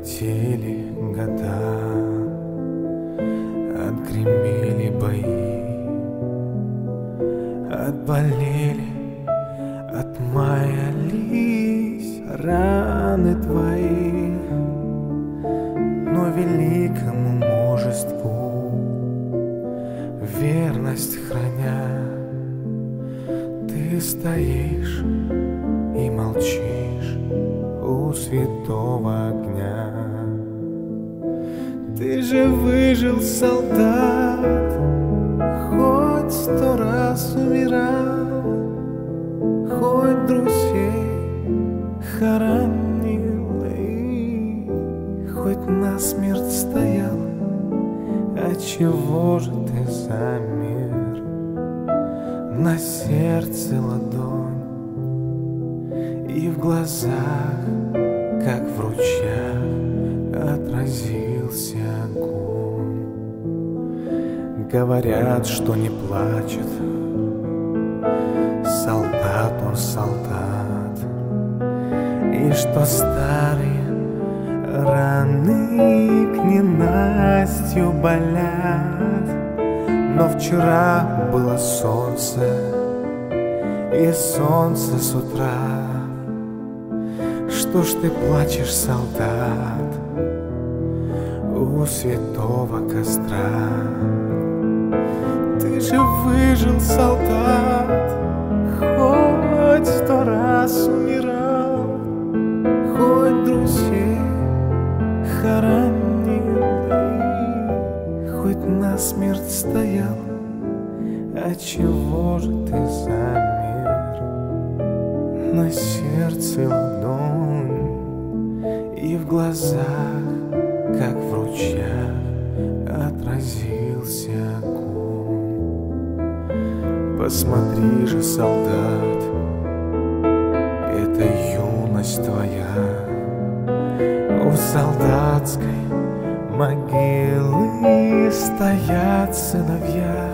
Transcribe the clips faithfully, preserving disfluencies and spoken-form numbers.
Летели года, отгремели бои, отболели, отмаялись раны твои. Но великому мужеству верность храня, ты стоишь и молчишь у святого огня. Ты же выжил, солдат, хоть сто раз умирал, хоть друзей хоронил и хоть насмерть стоял. Отчего же ты замер? На сердце ладонь и в глазах, как в ручьях, отразился огонь. Говорят, что не плачет солдат, он солдат, и что старые раны к ненастью болят. Но вчера было солнце, и солнце с утра. Что ж ты плачешь, солдат, у святого костра? Ты же выжил, солдат, хоть сто раз умирал, хоть друзей хоронил и хоть насмерть стоял. Отчего же ты замер? На сердце ладонь и в глазах, как в ручьях, отразился огонь. Посмотри же, солдат, это юность твоя. У солдатской могилы стоят сыновья.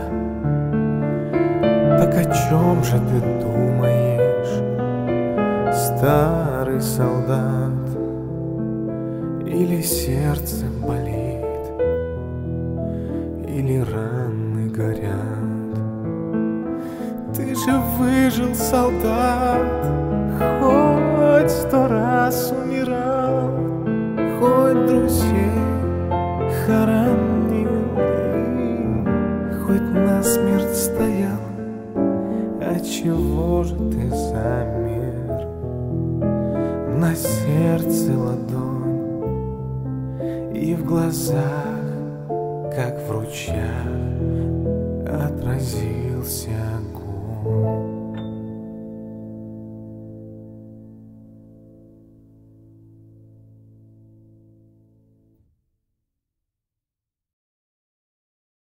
Так о чем же ты думаешь, старый солдат? Или сердце болит, или раны горят? Ты же выжил, солдат, хоть сто раз умирал, хоть друзей хоронил и хоть насмерть стоял. Отчего же ты замер? На сердце ладонь и в глазах, как в ручьях,